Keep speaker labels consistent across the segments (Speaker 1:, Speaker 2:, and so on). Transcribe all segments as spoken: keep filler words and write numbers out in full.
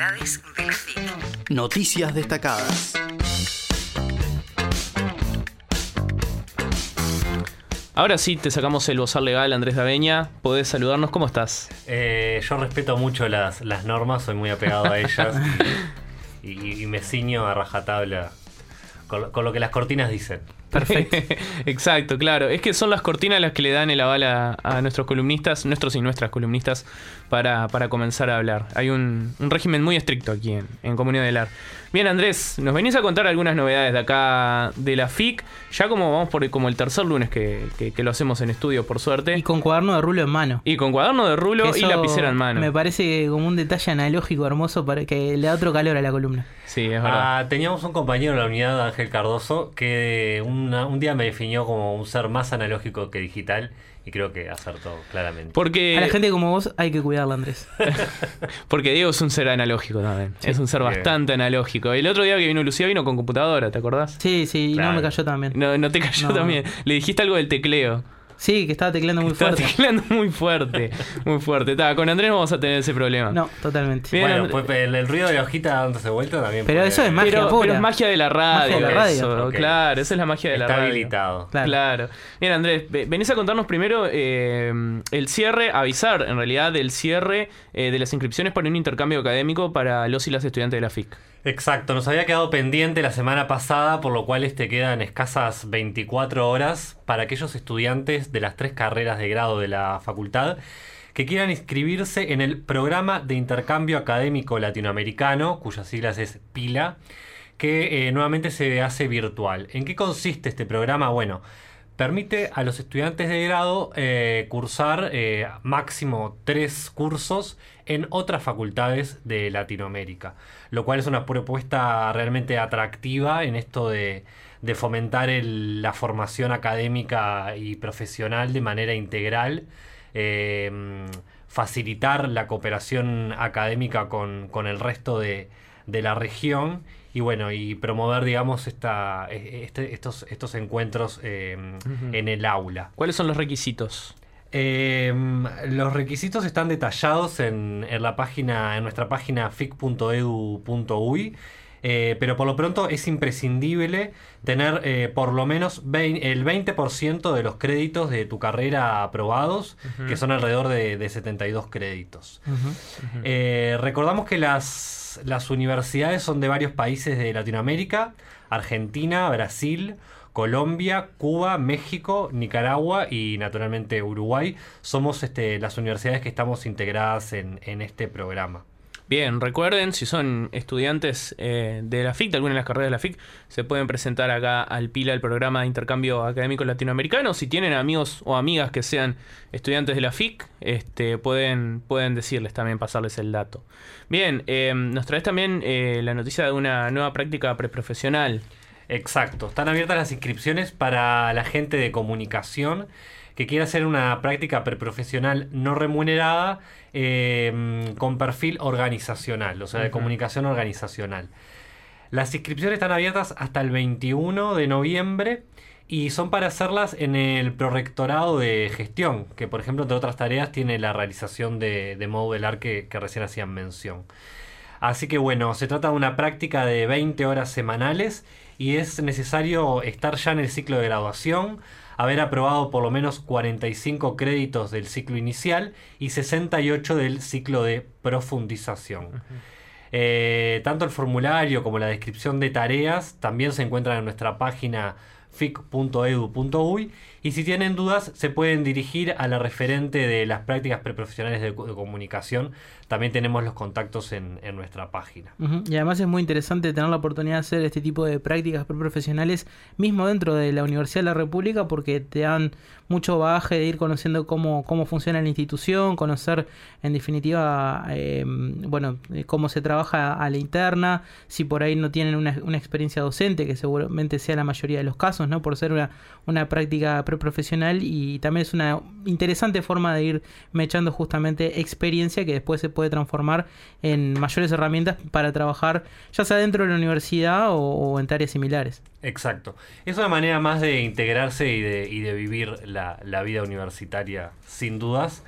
Speaker 1: novedades del F I C.
Speaker 2: Noticias destacadas.
Speaker 3: Ahora sí, te sacamos el bozal legal, Andrés Daveña. Podés saludarnos, ¿cómo estás?
Speaker 4: Eh, yo respeto mucho las, las normas, soy muy apegado a ellas y, y, y me ciño a rajatabla con, con lo que las cortinas dicen.
Speaker 3: Perfecto. Exacto, claro. Es que son las cortinas las que le dan el aval a, a nuestros columnistas, nuestros y nuestras columnistas, para, para comenzar a hablar. Hay un, un régimen muy estricto aquí en, en Comunidad del Ar. Bien, Andrés, nos venís a contar algunas novedades de acá de la F I C, ya como vamos por el, como el tercer lunes que, que, que lo hacemos en estudio, por suerte.
Speaker 5: Y con cuaderno de rulo en mano.
Speaker 3: Y con cuaderno de rulo y lapicera en mano.
Speaker 5: Me parece como un detalle analógico hermoso para que le da otro calor a la columna.
Speaker 3: Sí, es verdad.
Speaker 4: Ah, teníamos un compañero en la unidad, Ángel Cardoso, que una, un día me definió como un ser más analógico que digital. Y creo que acertó claramente.
Speaker 3: Porque
Speaker 5: a la gente como vos hay que cuidarla, Andrés.
Speaker 3: Porque Diego es un ser analógico también. Sí, es un ser bien. Bastante analógico. El otro día que vino Lucía vino con computadora, ¿te acordás?
Speaker 5: Sí, sí, claro. Y no me cayó también.
Speaker 3: No, no te cayó
Speaker 5: no.
Speaker 3: también. Le dijiste algo del tecleo.
Speaker 5: Sí, que estaba tecleando muy
Speaker 3: estaba
Speaker 5: fuerte.
Speaker 3: Estaba tecleando muy fuerte. Muy fuerte. Está, con Andrés no vamos a tener ese problema.
Speaker 5: No, totalmente.
Speaker 4: Bien, bueno, pues el, el ruido de la hojita dándose vuelta también.
Speaker 5: Pero
Speaker 4: puede...
Speaker 5: eso es magia
Speaker 3: pero,
Speaker 5: pura.
Speaker 3: Pero es magia de la radio.
Speaker 5: Magia de la radio.
Speaker 3: Eso,
Speaker 4: okay.
Speaker 3: Claro, esa es la magia de
Speaker 4: Está
Speaker 3: la radio.
Speaker 4: Está habilitado.
Speaker 3: Claro. claro. Bien, Andrés, venís a contarnos primero eh, el cierre, avisar en realidad del cierre eh, de las inscripciones para un intercambio académico para los y las estudiantes de la F I C.
Speaker 4: Exacto, nos había quedado pendiente la semana pasada, por lo cual este quedan escasas veinticuatro horas para aquellos estudiantes de las tres carreras de grado de la facultad que quieran inscribirse en el Programa de Intercambio Académico Latinoamericano, cuyas siglas es PILA, que eh, nuevamente se hace virtual. ¿En qué consiste este programa? Bueno, permite a los estudiantes de grado eh, cursar eh, máximo tres cursos en otras facultades de Latinoamérica, lo cual es una propuesta realmente atractiva en esto de, de fomentar el, la formación académica y profesional de manera integral, eh, facilitar la cooperación académica con, con el resto de, de la región y bueno, y promover, digamos, esta, este, estos, estos encuentros eh, uh-huh. en el aula.
Speaker 3: ¿Cuáles son los requisitos?
Speaker 4: Eh, los requisitos están detallados en, en la página, en nuestra página f i c punto e d u punto u y, eh, pero por lo pronto es imprescindible tener eh, por lo menos veinte, el veinte por ciento de los créditos de tu carrera aprobados, uh-huh. que son alrededor de, de setenta y dos créditos. Uh-huh. Uh-huh. Eh, recordamos que las, las universidades son de varios países de Latinoamérica: Argentina, Brasil, Colombia, Cuba, México, Nicaragua y naturalmente Uruguay. Somos este, las universidades que estamos integradas en, en este programa.
Speaker 3: Bien, recuerden, si son estudiantes eh, de la F I C, de alguna de las carreras de la F I C, se pueden presentar acá al PILA, el programa de intercambio académico latinoamericano. Si tienen amigos o amigas que sean estudiantes de la F I C, este, pueden, pueden decirles también, pasarles el dato. Bien, eh, nos traes también eh, la noticia de una nueva práctica preprofesional.
Speaker 4: Exacto, están abiertas las inscripciones para la gente de comunicación que quiera hacer una práctica preprofesional no remunerada eh, con perfil organizacional, o sea, de uh-huh. comunicación organizacional. Las inscripciones están abiertas hasta el veintiuno de noviembre y son para hacerlas en el Prorrectorado de Gestión, que por ejemplo, entre otras tareas, tiene la realización de, de módulo del A R que, que recién hacían mención. Así que bueno, se trata de una práctica de veinte horas semanales y es necesario estar ya en el ciclo de graduación, haber aprobado por lo menos cuarenta y cinco créditos del ciclo inicial y sesenta y ocho del ciclo de profundización. Uh-huh. Eh, tanto el formulario como la descripción de tareas también se encuentran en nuestra página f i c punto e d u punto u y y si tienen dudas se pueden dirigir a la referente de las prácticas preprofesionales de, de comunicación. También tenemos los contactos en, en nuestra página.
Speaker 5: Uh-huh. Y además es muy interesante tener la oportunidad de hacer este tipo de prácticas preprofesionales mismo dentro de la Universidad de la República, porque te dan mucho bagaje de ir conociendo cómo, cómo funciona la institución, conocer en definitiva eh, bueno, cómo se trabaja a la interna, si por ahí no tienen una, una experiencia docente, que seguramente sea la mayoría de los casos, ¿no? Por ser una, una práctica preprofesional, y también es una interesante forma de ir mechando justamente experiencia que después se puede transformar en mayores herramientas para trabajar ya sea dentro de la universidad o, o en tareas similares.
Speaker 4: Exacto. Es una manera más de integrarse y de, y de vivir la, la vida universitaria, sin dudas.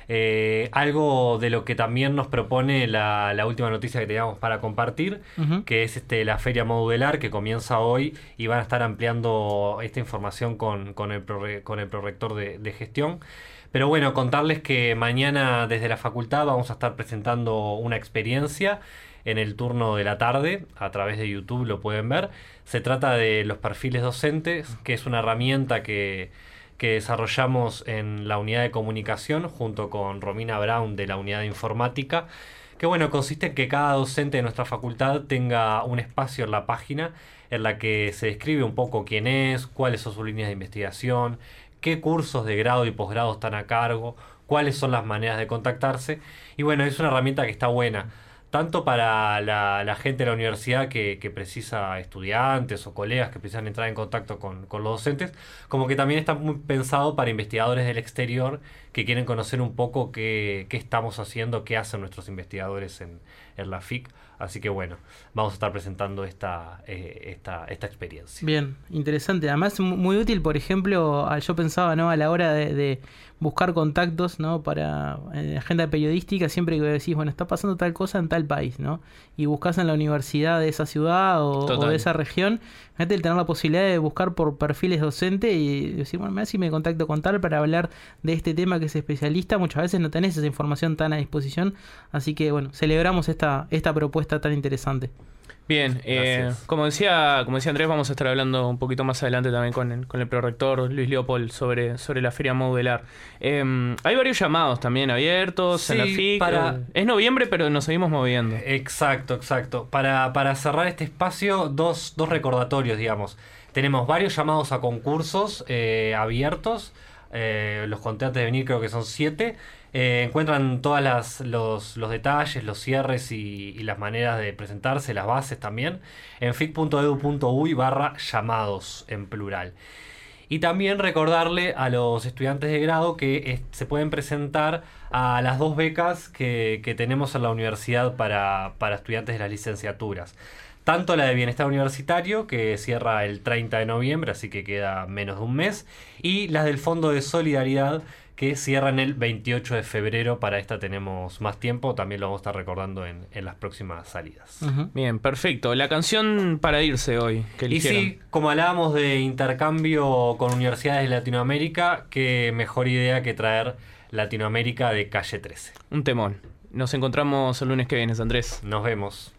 Speaker 4: Eh, algo de lo que también nos propone la, la última noticia que teníamos para compartir, uh-huh. que es este, la Feria Modular, que comienza hoy y van a estar ampliando esta información con, con, el, prore, con el prorector de, de gestión. Pero bueno, contarles que mañana desde la facultad vamos a estar presentando una experiencia en el turno de la tarde, a través de YouTube lo pueden ver. Se trata de los perfiles docentes, que es una herramienta que... que desarrollamos en la unidad de comunicación junto con Romina Brown de la unidad de informática, que bueno, consiste en que cada docente de nuestra facultad tenga un espacio en la página en la que se describe un poco quién es, cuáles son sus líneas de investigación, qué cursos de grado y posgrado están a cargo, cuáles son las maneras de contactarse, y bueno, es una herramienta que está buena tanto para la, la gente de la universidad que, que precisa estudiantes o colegas que precisan entrar en contacto con, con los docentes, como que también está muy pensado para investigadores del exterior que quieren conocer un poco qué, qué estamos haciendo, qué hacen nuestros investigadores en, en la F I C. Así que bueno, vamos a estar presentando esta, eh, esta, esta experiencia.
Speaker 5: Bien, interesante. Además, muy útil, por ejemplo, yo pensaba, ¿no?, a la hora de, de buscar contactos, ¿no?, para en agenda periodística, siempre que decís, bueno, está pasando tal cosa en tal país, ¿no? Y buscas en la universidad de esa ciudad o, o de esa región, fíjate, el tener la posibilidad de buscar por perfiles docentes y decir, bueno, me si me contacto con tal para hablar de este tema que es especialista, muchas veces no tenés esa información tan a disposición, así que bueno, celebramos esta, esta propuesta tan interesante.
Speaker 3: Bien, eh, como decía como decía Andrés, vamos a estar hablando un poquito más adelante también con el, con el prorector Luis Leopold sobre, sobre la Feria Modular. Eh, hay varios llamados también abiertos
Speaker 4: sí,
Speaker 3: en la F I C.
Speaker 4: Para...
Speaker 3: Es noviembre, pero nos seguimos moviendo.
Speaker 4: Exacto, exacto. Para, para cerrar este espacio, dos, dos recordatorios, digamos. Tenemos varios llamados a concursos eh, abiertos. Eh, los conté antes de venir, creo que son siete. Eh, encuentran todas las los, los detalles, los cierres y, y las maneras de presentarse, las bases también, en fic.edu.uy barra llamados en plural. Y también recordarle a los estudiantes de grado que es, se pueden presentar a las dos becas que, que tenemos en la universidad para, para estudiantes de las licenciaturas. Tanto la de Bienestar Universitario, que cierra el treinta de noviembre, así que queda menos de un mes, y las del Fondo de Solidaridad, que cierran el veintiocho de febrero. Para esta tenemos más tiempo, también lo vamos a estar recordando en, en las próximas salidas.
Speaker 3: Uh-huh. Bien, perfecto. La canción para irse hoy, que eligieron.
Speaker 4: Y sí, como hablábamos de intercambio con universidades de Latinoamérica, qué mejor idea que traer Latinoamérica de Calle trece.
Speaker 3: Un temón. Nos encontramos el lunes que viene, Andrés.
Speaker 4: Nos vemos.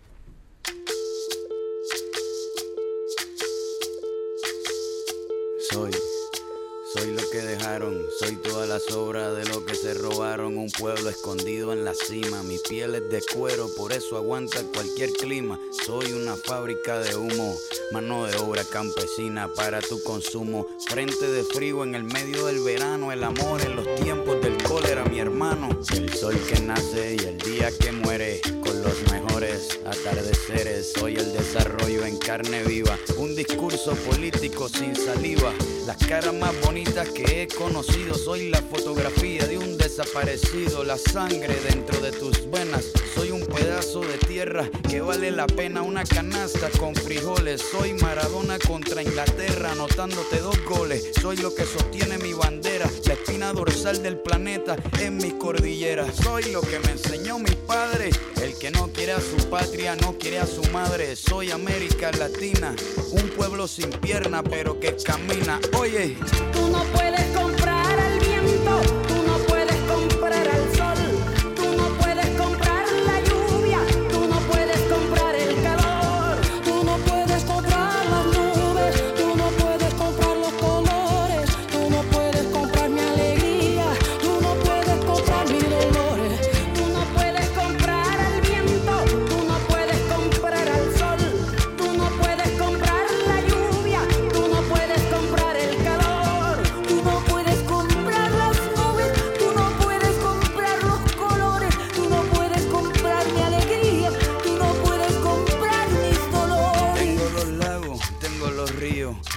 Speaker 2: Soy, soy lo que dejaron, soy toda la sobra de lo que se robaron. Un pueblo escondido en la cima, mi piel es de cuero, por eso aguanta cualquier clima. Soy una fábrica de humo, mano de obra campesina para tu consumo. Frente de frío en el medio del verano, el amor en los tiempos del cólera, mi hermano. El sol que nace y el día que muere, con los mejores atardeceres. Soy el desarrollo en carne viva, un discurso político sin saliva. Las caras más bonitas que he conocido, soy la fotografía de un desaparecido. La sangre dentro de tus venas, soy un pedazo de tierra que vale la pena una canasta con frijoles. Soy Maradona contra Inglaterra, anotándote dos goles. Soy lo que sostiene mi bandera, la espina dorsal del planeta en mis cordilleras. Soy lo que me enseñó mi padre, el que no quiere a su patria no quiere a su madre. Soy América Latina, un pueblo sin pierna pero que camina. Oye,
Speaker 6: tú no puedes comprar al viento, tú no puedes comprar al sol, tú no puedes comprar la lluvia, tú no puedes comprar el calor, tú no puedes comprar las nubes, tú no puedes comprar los colores, tú no puedes comprar mi alegría, tú no puedes comprar mis dolores, tú no puedes comprar al viento, tú no puedes comprar al sol, tú no puedes comprar la lluvia, tú no puedes comprar el calor, tú no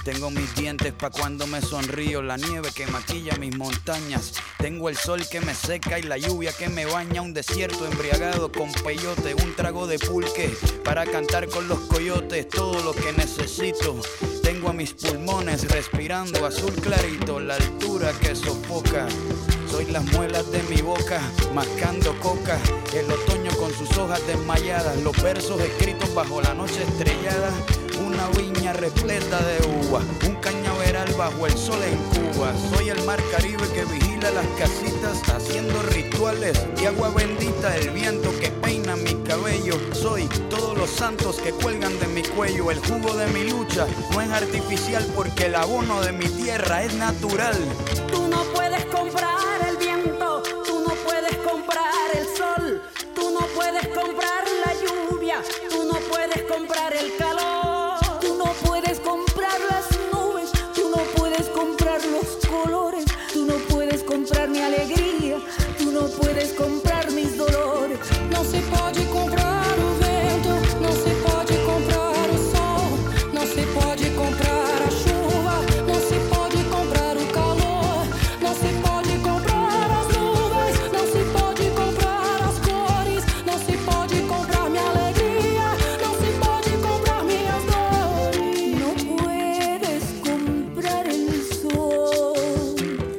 Speaker 2: Tengo mis dientes pa' cuando me sonrío, la nieve que maquilla mis montañas. Tengo el sol que me seca y la lluvia que me baña. Un desierto embriagado con peyote, un trago de pulque para cantar con los coyotes. Todo lo que necesito. Tengo a mis pulmones respirando azul clarito, la altura que sofoca. Soy las muelas de mi boca, mascando coca. El otoño con sus hojas desmayadas, los versos escritos bajo la noche estrellada. Una viña repleta de uva, un cañaveral bajo el sol en Cuba. Soy el mar Caribe que vigila las casitas, haciendo rituales de agua bendita. El viento que peina mi cabello. Soy todos los santos que cuelgan de mi cuello. El jugo de mi lucha no es artificial, porque el abono de mi tierra es natural.
Speaker 6: Tú no puedes comprar el viento, tú no puedes comprar el sol, tú no puedes comprar la lluvia, tú no puedes comprar el calor, tú no puedes comprar las nubes, tú no puedes comprar los colores, tú no puedes comprar mi alegría, tú no puedes comprar mis dolores. Não se pode comprar o vento, não se pode comprar o sol, não se pode comprar a chuva, não se pode comprar o calor, não se pode comprar as nuvens, não se pode comprar as cores, não se pode comprar minha alegria, não se pode comprar minhas dores. Não puedes comprar el sol,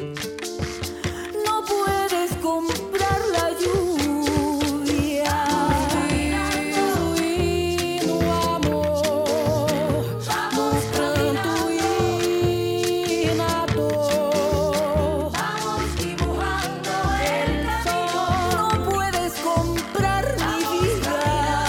Speaker 6: no puedes comprar la lluvia. Y no amor, vamos pranto y nado, vamos dibujando el sol. No puedes comprar mi vida,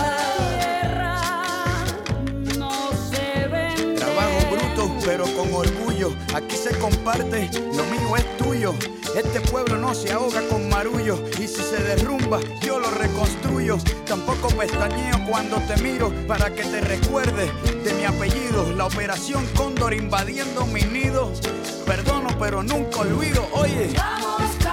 Speaker 6: no se vende.
Speaker 2: Trabajo bruto, pero con orgullo. Aquí se comparte, lo mío es tuyo. Este pueblo no se ahoga con marullo, y si se derrumba, yo lo reconstruyo. Tampoco pestañeo cuando te miro, para que te recuerdes de mi apellido. La operación Cóndor invadiendo mi nido. Perdono, pero nunca olvido. Oye,
Speaker 6: Vamos